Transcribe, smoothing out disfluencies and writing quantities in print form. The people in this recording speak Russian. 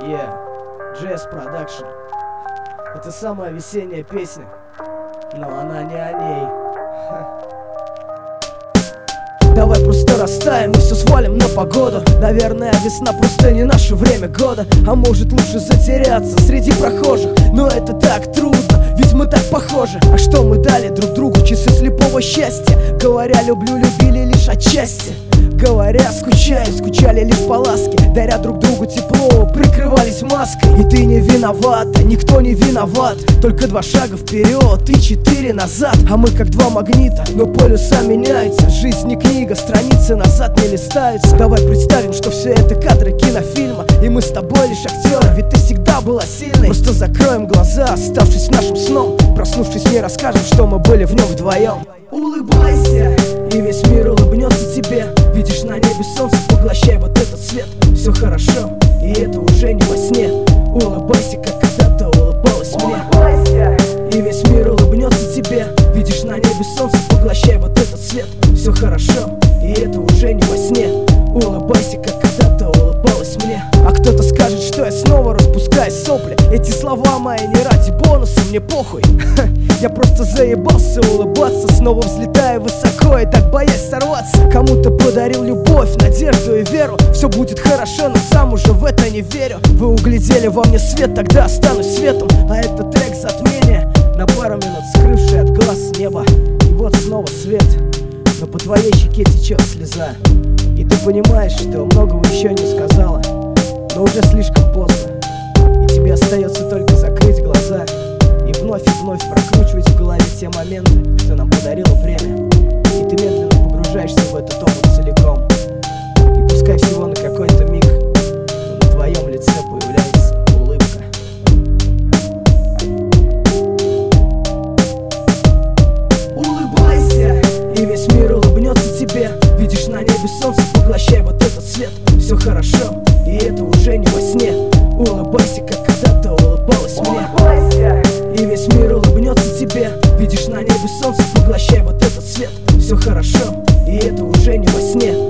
Yeah, Jazz Production. Это самая весенняя песня, но она не о ней. Давай просто растаем и все свалим на погоду. Наверное, весна просто не наше время года. А может лучше затеряться среди прохожих. Но это так трудно, ведь мы так похожи. А что мы дали друг другу? Часы слепого счастья. Говоря люблю, любили лишь отчасти. Говоря скучаю, скучали лишь по ласке. Даря друг другу тепло, прикрывались маской. И ты не виновата, никто не виноват. Только 2 шага вперед и 4 назад. А мы как 2 магнита, но полюса меняются. Жизнь не книга, страницы назад не листаются. Давай представим, что все это кадры кинофильма, и мы с тобой лишь актеры, ведь ты всегда была сильной. Просто закроем глаза, оставшись нашим сном. Проснувшись, не расскажем, что мы были в нем вдвоем. Улыбайся, и весь мир улыбнется тебе. Видишь на небе солнце, поглощай вот этот свет. Все хорошо, и это уже не во сне. Улыбайся, как когда-то улыбалась мне. Улыбайся, и весь мир улыбнется тебе. Видишь на небе солнце, поглощай вот этот свет. Все хорошо, и это уже не во сне. Улыбайся, как когда-то улыбалась мне. А кто-то скажет, что я снова распускаю сопли. Эти слова мои не ради бонуса, мне похуй. Я просто заебался улыбаться. Снова взлетаю высоко и так боясь сорваться. Кому-то подарил любовь, надежду и веру. Все будет хорошо, но сам уже в это не верю. Вы углядели во мне свет, тогда останусь светом. А это трек затмения, на пару минут скрывший от глаз небо. И вот снова свет, но по твоей щеке течет слеза. И ты понимаешь, что многого еще не сказала, но уже слишком поздно. И тебе остается только закрыть глаза и вновь прокручивать в голове те моменты, что нам подарило время. И ты медленно погружаешься в этот опыт целиком. И пускай всего на какой-то миг, но на твоем лице появляется улыбка. Улыбайся, и весь мир улыбнется тебе. Видишь на небе солнце, поглощай вот этот свет. Все хорошо, и это уже не во сне. Улыбайся, как когда-то улыбалась мне. Улыбайся, и весь мир улыбнется тебе. Видишь на небе солнце, поглощай вот этот свет. Все хорошо, и это уже не во сне.